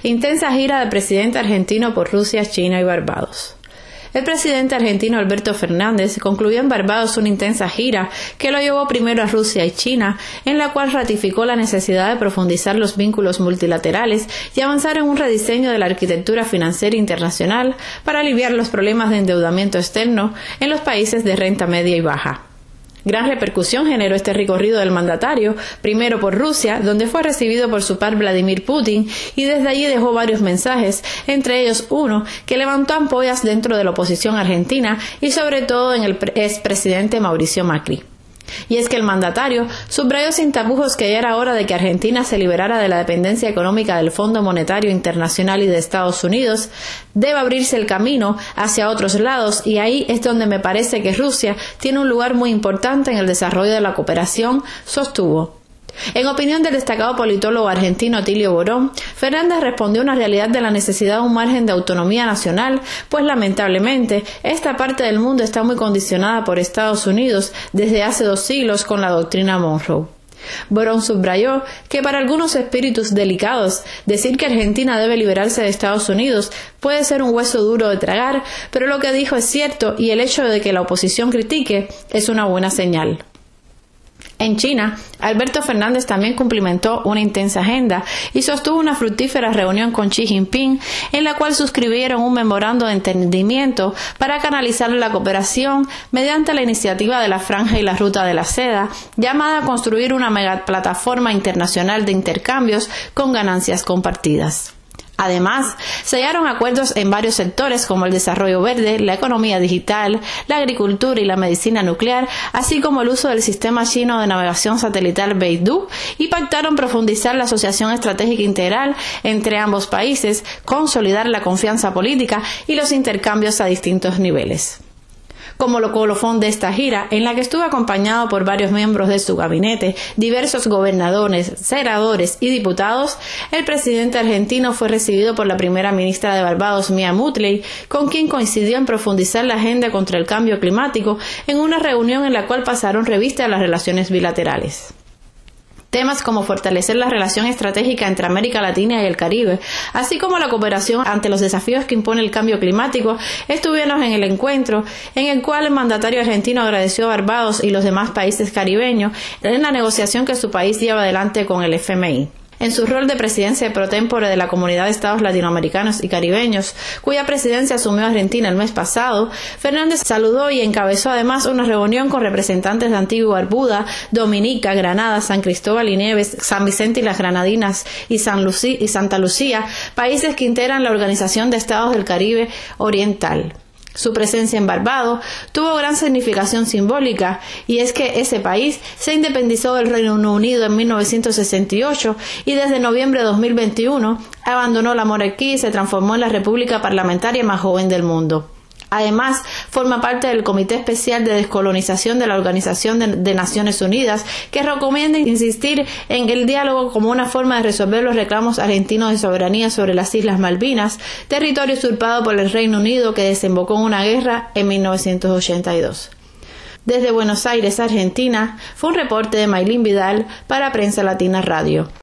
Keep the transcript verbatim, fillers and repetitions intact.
intensa gira del presidente argentino por Rusia, China y Barbados. El presidente argentino Alberto Fernández concluyó en Barbados una intensa gira que lo llevó primero a Rusia y China, en la cual ratificó la necesidad de profundizar los vínculos multilaterales y avanzar en un rediseño de la arquitectura financiera internacional para aliviar los problemas de endeudamiento externo en los países de renta media y baja. Gran repercusión generó este recorrido del mandatario, primero por Rusia, donde fue recibido por su par Vladimir Putin, y desde allí dejó varios mensajes, entre ellos uno que levantó ampollas dentro de la oposición argentina y sobre todo en el expresidente Mauricio Macri. Y es que el mandatario subrayó sin tapujos que ya era hora de que Argentina se liberara de la dependencia económica del Fondo Monetario Internacional y de Estados Unidos, debe abrirse el camino hacia otros lados, y ahí es donde me parece que Rusia tiene un lugar muy importante en el desarrollo de la cooperación, sostuvo. En opinión del destacado politólogo argentino Tilio Borón, Fernández respondió a una realidad de la necesidad de un margen de autonomía nacional, pues lamentablemente esta parte del mundo está muy condicionada por Estados Unidos desde hace dos siglos con la doctrina Monroe. Borón subrayó que para algunos espíritus delicados decir que Argentina debe liberarse de Estados Unidos puede ser un hueso duro de tragar, pero lo que dijo es cierto y el hecho de que la oposición critique es una buena señal. En China, Alberto Fernández también cumplimentó una intensa agenda y sostuvo una fructífera reunión con Xi Jinping, en la cual suscribieron un memorando de entendimiento para canalizar la cooperación mediante la iniciativa de la Franja y la Ruta de la Seda, llamada a construir una megaplataforma internacional de intercambios con ganancias compartidas. Además, sellaron acuerdos en varios sectores como el desarrollo verde, la economía digital, la agricultura y la medicina nuclear, así como el uso del sistema chino de navegación satelital Beidou, y pactaron profundizar la asociación estratégica integral entre ambos países, consolidar la confianza política y los intercambios a distintos niveles. Como lo colofón de esta gira, en la que estuvo acompañado por varios miembros de su gabinete, diversos gobernadores, senadores y diputados, el presidente argentino fue recibido por la primera ministra de Barbados, Mia Mottley, con quien coincidió en profundizar la agenda contra el cambio climático en una reunión en la cual pasaron revista a las relaciones bilaterales. Temas como fortalecer la relación estratégica entre América Latina y el Caribe, así como la cooperación ante los desafíos que impone el cambio climático, estuvieron en el encuentro, en el cual el mandatario argentino agradeció a Barbados y los demás países caribeños en la negociación que su país lleva adelante con el F M I. En su rol de presidencia pro tempore de la Comunidad de Estados Latinoamericanos y Caribeños, cuya presidencia asumió Argentina el mes pasado, Fernández saludó y encabezó además una reunión con representantes de Antigua y Barbuda, Dominica, Granada, San Cristóbal y Nieves, San Vicente y las Granadinas y, San Lucí y Santa Lucía, países que integran la Organización de Estados del Caribe Oriental. Su presencia en Barbados tuvo gran significación simbólica, y es que ese país se independizó del Reino Unido en mil novecientos sesenta y ocho y desde noviembre de dos mil veintiuno abandonó la monarquía y se transformó en la república parlamentaria más joven del mundo. Además, forma parte del Comité Especial de Descolonización de la Organización de, de Naciones Unidas, que recomienda insistir en el diálogo como una forma de resolver los reclamos argentinos de soberanía sobre las Islas Malvinas, territorio usurpado por el Reino Unido que desembocó en una guerra en mil novecientos ochenta y dos. Desde Buenos Aires, Argentina, fue un reporte de Maylin Vidal para Prensa Latina Radio.